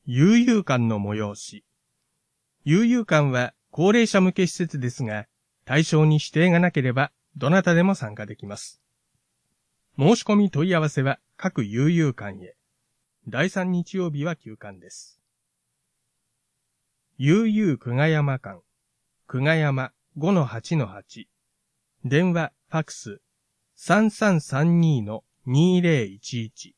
悠々館の催し。悠々館は高齢者向け施設ですが、対象に指定がなければ、どなたでも参加できます。申し込み問い合わせは各悠々館へ。第3日曜日は休館です。悠々久我山館。久我山 5-8-8。電話、ファクス。3332-2011。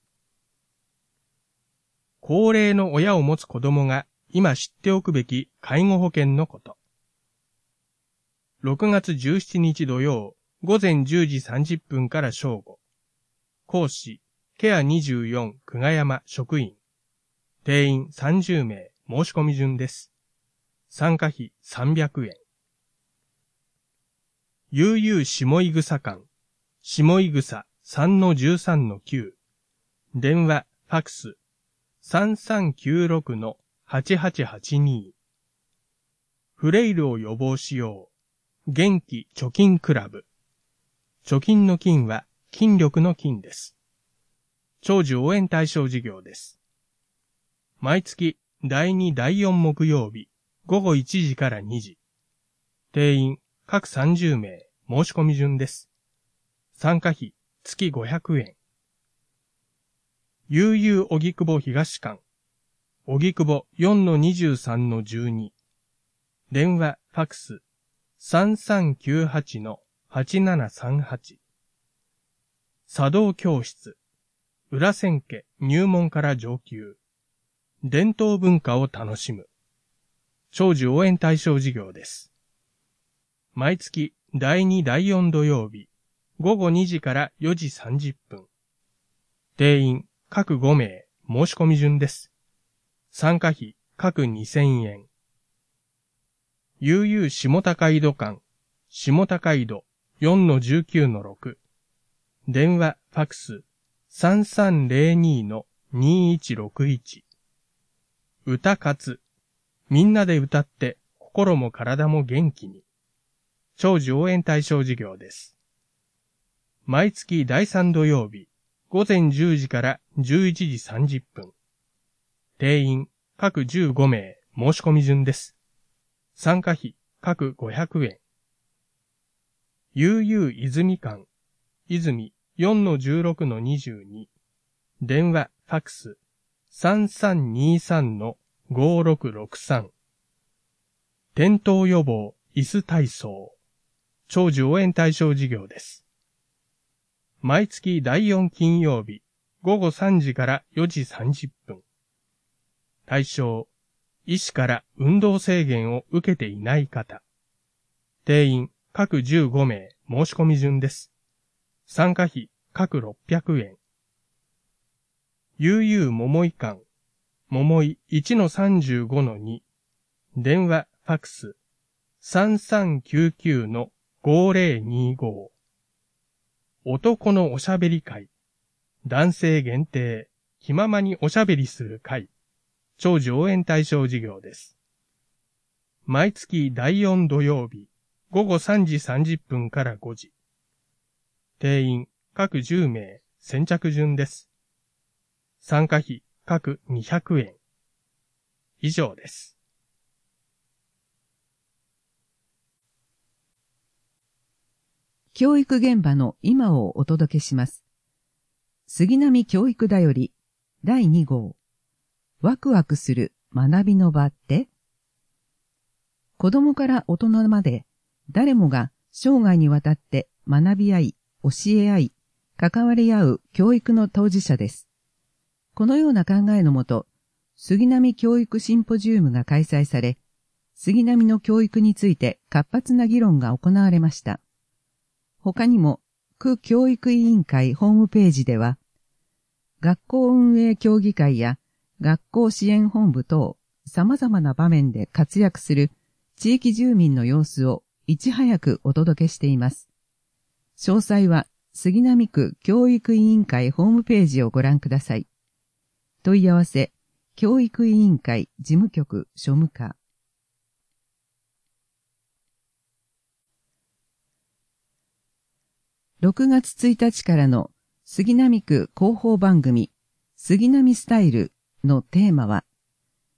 高齢の親を持つ子供が今知っておくべき介護保険のこと。6月17日土曜、午前10時30分から正午。講師、ケア24久我山職員。定員30名、申し込み順です。参加費300円。悠々下井草館。下井草 3-13-9。電話、ファクス。3396-8882。フレイルを予防しよう。元気貯金クラブ。貯金の金は筋力の金です。長寿応援対象事業です。毎月第2第4木曜日午後1時から2時。定員各30名申し込み順です。参加費月500円。悠々荻窪東館。荻窪 4-23-12。電話、ファクス。3398-8738。茶道教室。裏千家入門から上級。伝統文化を楽しむ。長寿応援対象事業です。毎月第2第4土曜日。午後2時から4時30分。定員各5名申し込み順です。参加費各2000円。悠々下高井戸館。下高井戸 4-19-6。電話、ファクス。3302-2161。歌活。みんなで歌って心も体も元気に。長寿応援対象事業です。毎月第3土曜日。午前10時から11時30分。定員各15名申し込み順です。参加費各500円。悠々泉館。泉 4-16-22。電話、ファクス。3323-5663。転倒予防、椅子体操。長寿応援対象事業です。毎月第4金曜日、午後3時から4時30分。対象、医師から運動制限を受けていない方。定員、各15名、申し込み順です。参加費、各600円。悠々桃井館。桃井 1-35-2。電話、ファクス。3399-5025。男のおしゃべり会。男性限定、気ままにおしゃべりする会。長寿応援対象事業です。毎月第4土曜日、午後3時30分から5時。定員、各10名、先着順です。参加費、各200円。以上です。 教育現場の今をお届けします。杉並教育だより第2号。ワクワクする学びの場って？子供から大人まで誰もが生涯にわたって学び合い、教え合い、関わり合う教育の当事者です。このような考えのもと、杉並教育シンポジウムが開催され、杉並の教育について活発な議論が行われました。他にも、区教育委員会ホームページでは、学校運営協議会や学校支援本部等、様々な場面で活躍する地域住民の様子をいち早くお届けしています。詳細は杉並区教育委員会ホームページをご覧ください。問い合わせ、教育委員会事務局庶務課。6月1日からの杉並区広報番組杉並スタイルのテーマは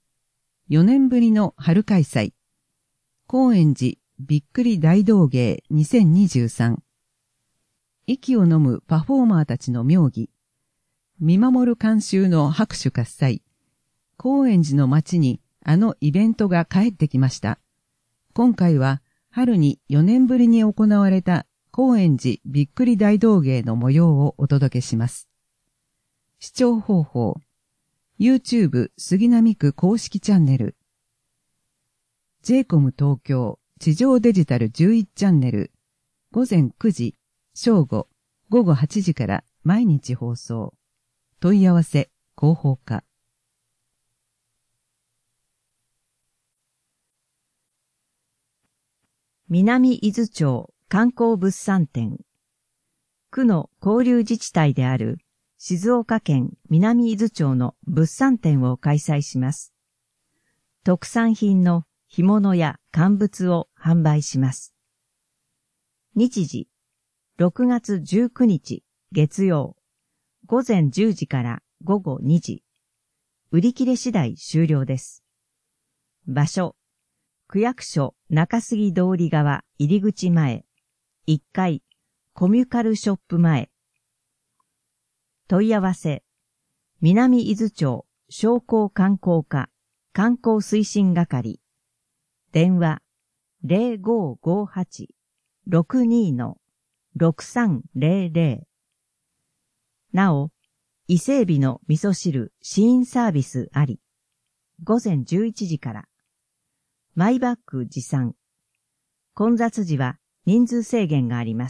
4年ぶりの春開催。高円寺びっくり大道芸2023。息を飲むパフォーマーたちの妙技。見守る観衆の拍手喝采。高円寺の街にあのイベントが帰ってきました。今回は春に4年ぶりに行われた高円寺びっくり大道芸の模様をお届けします。視聴方法。YouTube 杉並区公式チャンネル。JCOM 東京地上デジタル11チャンネル。午前9時、正午、午後8時から毎日放送。問い合わせ、広報課。 南伊豆町観光物産展。区の交流自治体である静岡県南伊豆町の物産展を開催します。特産品の干物や乾物を販売します。日時、6月19日月曜、午前10時から午後2時。売り切れ次第終了です。場所、区役所中杉通り側入り口前、1階、コミュカルショップ前。問い合わせ、南伊豆町商工観光課観光推進係。電話、0558-62-6300。なお、伊勢海老の味噌汁試飲サービスあり。午前11時から。マイバッグ持参。混雑時は人数制限があります。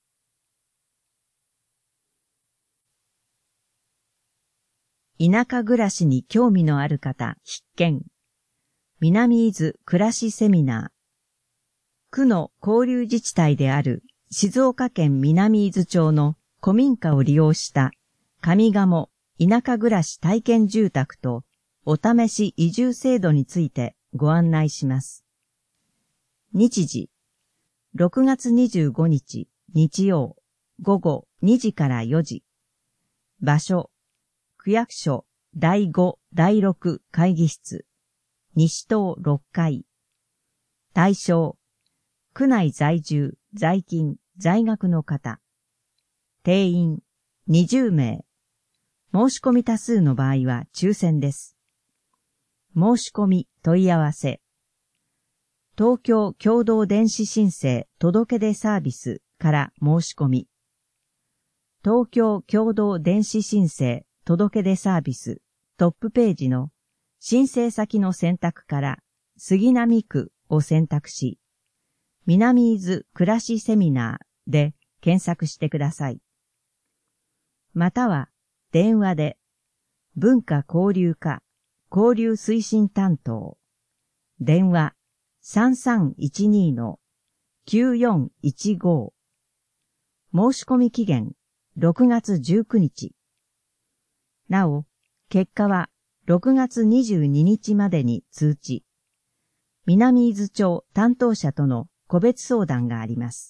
田舎暮らしに興味のある方必見。南伊豆暮らしセミナー。区の交流自治体である静岡県南伊豆町の古民家を利用した上賀茂田舎暮らし体験住宅とお試し移住制度についてご案内します。日時、6月25日日曜午後2時から4時。場所、区役所第5、第6会議室、西棟6階。対象、区内在住、在勤、在学の方。定員、20名。申し込み多数の場合は抽選です。申し込み問い合わせ。東京共同電子申請届出サービスから申し込み。東京共同電子申請届出サービストップページの申請先の選択から杉並区を選択し、南伊豆暮らしセミナーで検索してください。または電話で文化交流課交流推進担当電話 3312-9415 申し込み期限6月19日。なお、結果は6月22日までに通知。南伊豆町担当者との個別相談があります。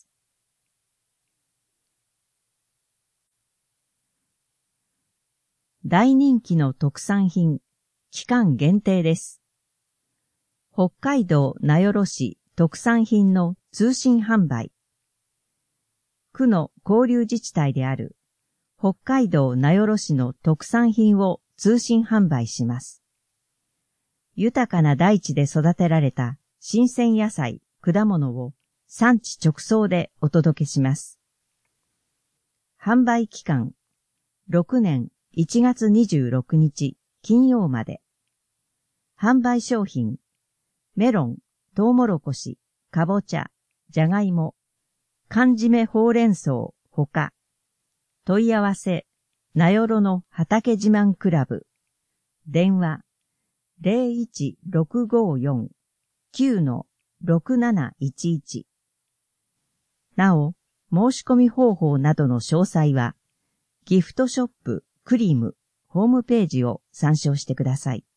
大人気の特産品、期間限定です。北海道名寄市特産品の通信販売。区の交流自治体である北海道名寄市の特産品を通信販売します。豊かな大地で育てられた新鮮野菜、果物を産地直送でお届けします。販売期間、6年1月26日金曜まで。販売商品、メロン、トウモロコシ、かぼちゃ、じゃがいも、缶詰ほうれん草、ほか。問い合わせ、名寄の畑自慢クラブ。電話、01-654-9-6711。なお、申し込み方法などの詳細は、ギフトショップクリームホームページを参照してください。